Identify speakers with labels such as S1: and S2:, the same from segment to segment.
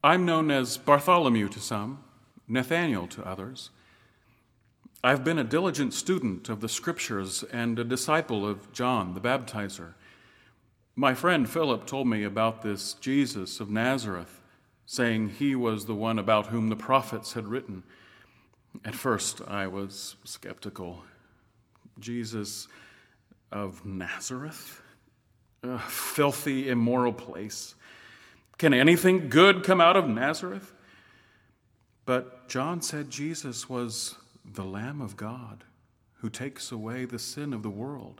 S1: I'm known as Bartholomew to some, Nathaniel to others. I've been a diligent student of the Scriptures and a disciple of John the Baptizer. My friend Philip told me about this Jesus of Nazareth, saying he was the one about whom the prophets had written. At first, I was skeptical. Jesus of Nazareth? A filthy, immoral place. Can anything good come out of Nazareth? But John said Jesus was the Lamb of God who takes away the sin of the world.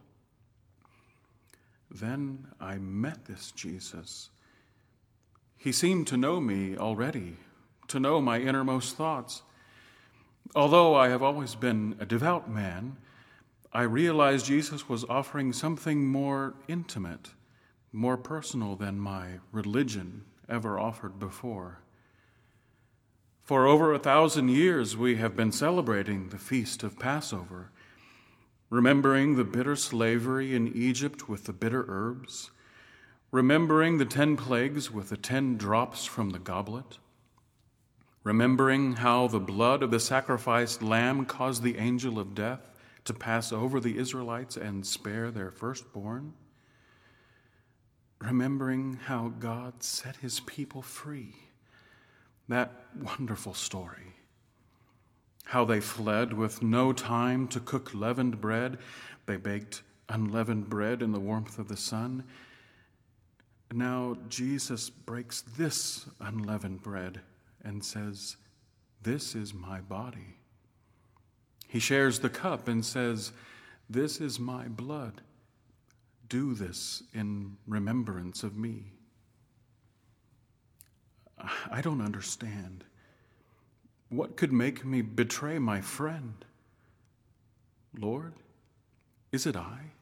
S1: Then I met this Jesus. He seemed to know me already, to know my innermost thoughts. Although I have always been a devout man, I realized Jesus was offering something more intimate, more personal than my religion ever offered before. For over 1,000 years we have been celebrating the feast of Passover, remembering the bitter slavery in Egypt with the bitter herbs, remembering the 10 plagues with the 10 drops from the goblet, remembering how the blood of the sacrificed lamb caused the angel of death to pass over the Israelites and spare their firstborn, remembering how God set his people free. That wonderful story. How they fled with no time to cook leavened bread. They baked unleavened bread in the warmth of the sun. Now Jesus breaks this unleavened bread and says, "This is my body." He shares the cup and says, "This is my blood. Do this in remembrance of me." I don't understand. What could make me betray my friend? Lord, is it I?